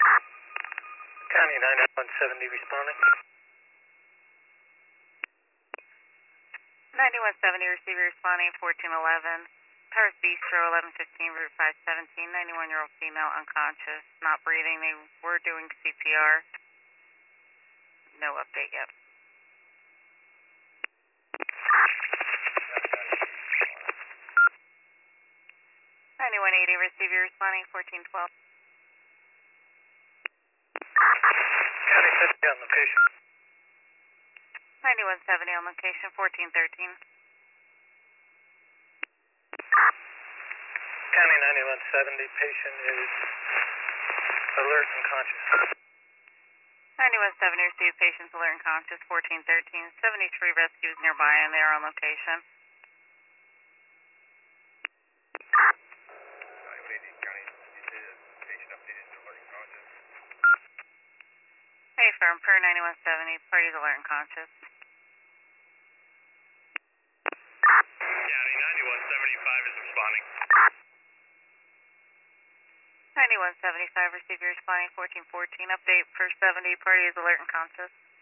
County 9170 responding. 9170 receiver responding 1411. Paris Bistro 1115 Route 517. 91-year-old female unconscious, not breathing. They were doing CPR. No update yet. 9180 receiver responding 1412. County 50 on location. 9170 on location 1413. County 9170, patient is alert and conscious. 9170 received patients alert and conscious 1413. 73 rescues nearby and they are on location. Hey, firm, per 9170, parties alert and conscious. County 9175 is responding. 9175 receiver responding 1414. Update per 70, party is alert and conscious.